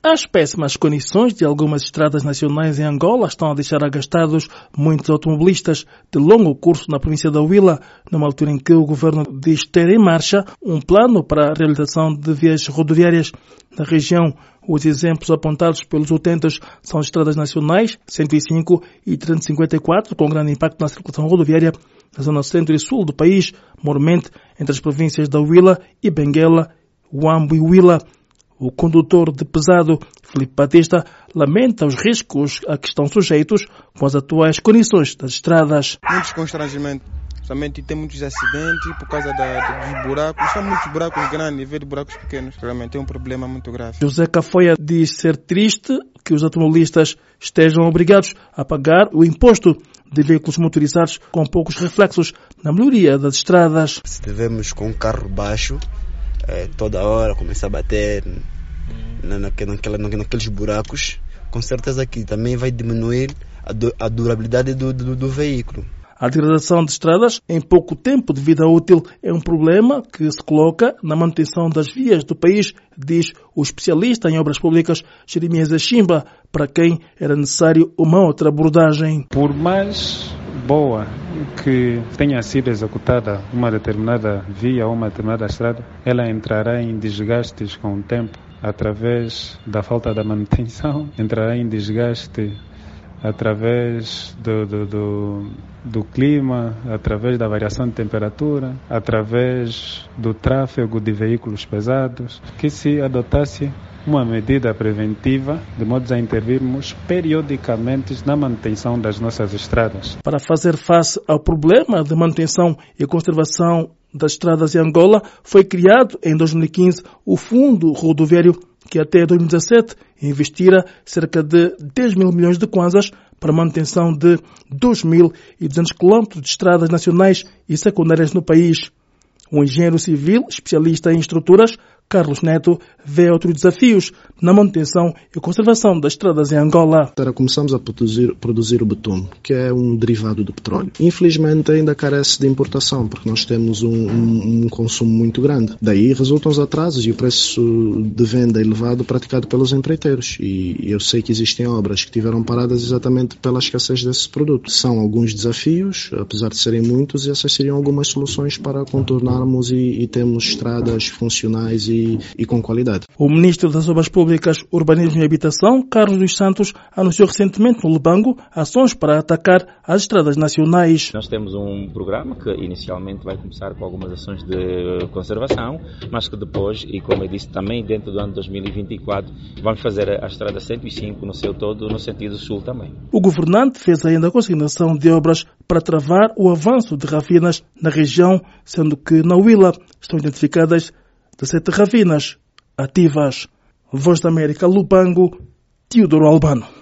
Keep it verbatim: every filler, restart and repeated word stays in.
As péssimas condições de algumas estradas nacionais em Angola estão a deixar agastados muitos automobilistas de longo curso na província da Huila, numa altura em que o governo diz ter em marcha um plano para a realização de vias rodoviárias na região. Os exemplos apontados pelos utentes são as estradas nacionais cento e cinco e trezentos e cinquenta e quatro, com grande impacto na circulação rodoviária na zona centro e sul do país, mormente entre as províncias da Huila e Benguela, Huambo e Huila. O condutor de pesado, Filipe Batista, lamenta os riscos a que estão sujeitos com as atuais condições das estradas. Muitos constrangimentos, somente tem muitos acidentes por causa da, dos buracos. São muitos buracos grandes em vez de buracos pequenos. Realmente é um problema muito grave. José Cafoia diz ser triste que os automobilistas estejam obrigados a pagar o imposto de veículos motorizados com poucos reflexos na melhoria das estradas. Se estivermos com um carro baixo, É, toda hora começa a bater na, naquela, naqueles buracos, com certeza que também vai diminuir a, du, a durabilidade do, do, do veículo. A degradação de estradas em pouco tempo de vida útil é um problema que se coloca na manutenção das vias do país, diz o especialista em obras públicas Jeremias Achimba, para quem era necessário uma outra abordagem. Por mais boa que tenha sido executada uma determinada via ou uma determinada estrada, ela entrará em desgastes com o tempo através da falta da manutenção, entrará em desgaste através do, do, do, do clima, através da variação de temperatura, através do tráfego de veículos pesados, que se adotasse uma medida preventiva, de modo a intervirmos periodicamente na manutenção das nossas estradas. Para fazer face ao problema de manutenção e conservação das estradas em Angola, foi criado em dois mil e quinze o Fundo Rodoviário, que até dois mil e dezassete investira cerca de dez mil milhões de kwanzas para a manutenção de dois mil e duzentos quilómetros de estradas nacionais e secundárias no país. O engenheiro civil, especialista em estruturas, Carlos Neto, vê outros desafios na manutenção e conservação das estradas em Angola. Começamos a produzir, produzir o betume, que é um derivado do petróleo. Infelizmente ainda carece de importação, porque nós temos um, um, um consumo muito grande. Daí resultam os atrasos e o preço de venda elevado praticado pelos empreiteiros. E eu sei que existem obras que tiveram paradas exatamente pela escassez desse produto. São alguns desafios, apesar de serem muitos, e essas seriam algumas soluções para contornarmos e, e termos estradas funcionais e E, e com qualidade. O Ministro das Obras Públicas, Urbanismo e Habitação, Carlos dos Santos, anunciou recentemente no Lubango ações para atacar as estradas nacionais. Nós temos um programa que inicialmente vai começar com algumas ações de conservação, mas que depois, e como eu disse também dentro do ano dois mil e vinte e quatro, vamos fazer a estrada cento e cinco no seu todo, no sentido sul também. O governante fez ainda a consignação de obras para travar o avanço de rafinas na região, sendo que na Huila estão identificadas dezessete rafinas ativas. Voz da América, Lubango, Teodoro Albano.